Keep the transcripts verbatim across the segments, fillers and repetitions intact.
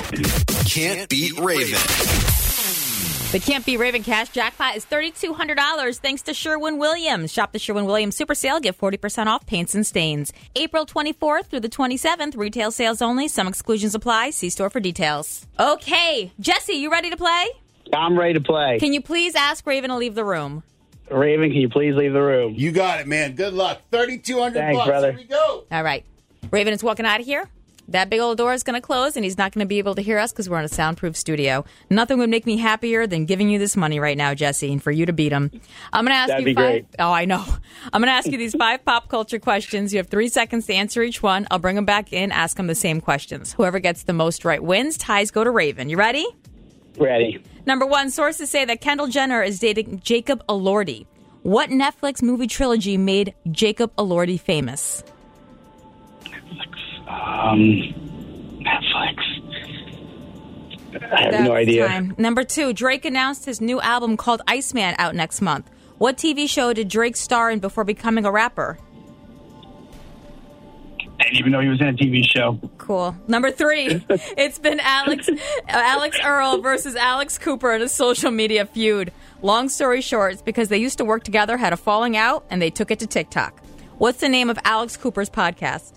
Can't Beat Raven. The Can't Beat Raven cash jackpot is three thousand two hundred dollars thanks to Sherwin-Williams. Shop the Sherwin-Williams Super Sale. Get forty percent off paints and stains. April twenty-fourth through the twenty-seventh. Retail sales only. Some exclusions apply. See store for details. Okay. Jesse, you ready to play? I'm ready to play. Can you please ask Raven to leave the room? Raven, can you please leave the room? You got it, man. Good luck. thirty two hundred Thanks, bucks. brother. Here we go. All right. Raven is walking out of here. That big old door is going to close, and he's not going to be able to hear us because we're in a soundproof studio. Nothing would make me happier than giving you this money right now, Jesse, and for you to beat him. I'm going to ask That'd you be five. great. Oh, I know. I'm going to ask you these five pop culture questions. You have three seconds to answer each one. I'll bring them back in, ask them the same questions. Whoever gets the most right wins. Ties go to Raven. You ready? Ready. Number one, sources say that Kendall Jenner is dating Jacob Elordi. What Netflix movie trilogy made Jacob Elordi famous? Um, Netflix. I have That's no idea. time. Number two, Drake announced his new album called Iceman out next month. What T V show did Drake star in before becoming a rapper? I didn't even know he was in a T V show. Cool. Number three, it's been Alex Alex Earl versus Alex Cooper in a social media feud. Long story short, it's because they used to work together, had a falling out, and they took it to TikTok. What's the name of Alex Cooper's podcast?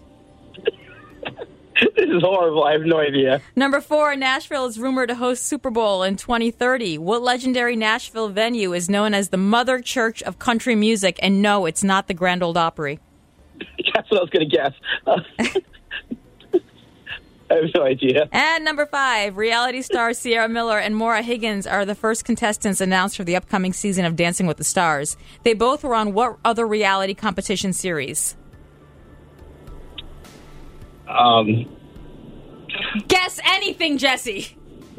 This is horrible. I have no idea. Number four, Nashville is rumored to host Super Bowl in twenty thirty. What legendary Nashville venue is known as the Mother Church of Country Music? And no, it's not the Grand Ole Opry. That's what I was going to guess. Uh, I have no idea. And number five, reality stars Sierra Miller and Maura Higgins are the first contestants announced for the upcoming season of Dancing with the Stars. They both were on what other reality competition series? Um, Guess anything, Jesse.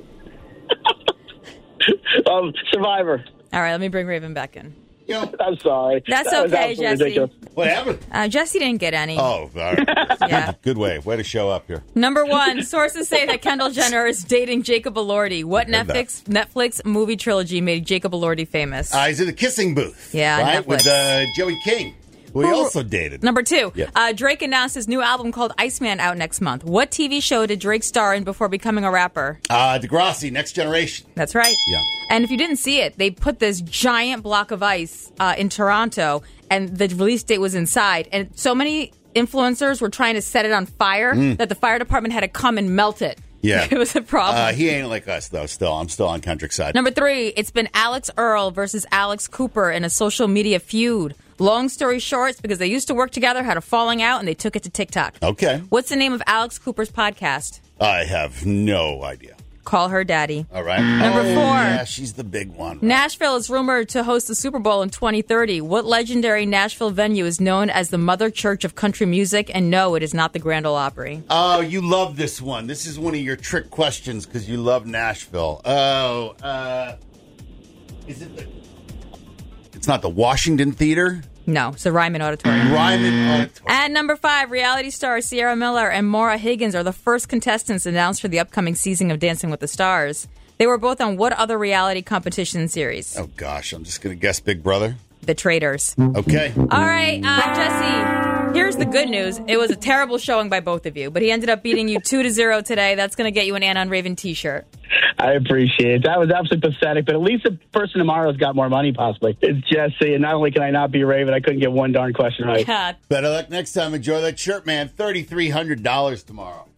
um, Survivor. All right, let me bring Raven back in. Yo, I'm sorry. That's That was okay, absolutely Jesse. ridiculous. what happened? Uh, Jesse didn't get any. Oh, all right. Yeah. Good way. Way to show up here. Number one, sources say that Kendall Jenner is dating Jacob Elordi. What heard that. Netflix Netflix movie trilogy made Jacob Elordi famous? Uh, he's in the kissing booth. Yeah, Right? Netflix. With uh, Joey King, who he Who- also dated. Number two, Yeah. uh, Drake announced his new album called Iceman out next month. What T V show did Drake star in before becoming a rapper? Uh, Degrassi, Next Generation. That's right. Yeah. And if you didn't see it, they put this giant block of ice uh, in Toronto, and the release date was inside. And so many influencers were trying to set it on fire that the fire department had to come and melt it. Yeah. It was a problem. Uh, he ain't like us, though, still. I'm still on Kendrick's side. Number three, it's been Alex Earl versus Alex Cooper in a social media feud. Long story short, it's because they used to work together, had a falling out, and they took it to TikTok. Okay. What's the name of Alex Cooper's podcast? I have no idea. Call Her Daddy. All right. Number Oh, four. Yeah, she's the big one. Nashville is rumored to host the Super Bowl in twenty thirty. What legendary Nashville venue is known as the Mother Church of Country Music? And no, it is not the Grand Ole Opry. Oh, you love this one. This is one of your trick questions because you love Nashville. Oh, uh, is it the... It's not the Washington Theater? No, it's the Ryman Auditorium. Ryman Auditorium. And number five, reality stars Sierra Miller and Maura Higgins are the first contestants announced for the upcoming season of Dancing with the Stars. They were both on what other reality competition series? Oh, gosh. I'm just going to guess Big Brother. The Traitors. Okay. All right, uh, Jesse, here's the good news. It was a terrible showing by both of you, but he ended up beating you two to zero today. That's going to get you an Ann on Raven t-shirt. I appreciate it. That was absolutely pathetic, but at least the person tomorrow's got more money, possibly. It's Jesse, and not only can I not be Raven, I couldn't get one darn question right. Yeah. Better luck next time. Enjoy that shirt, man. three thousand three hundred dollars tomorrow.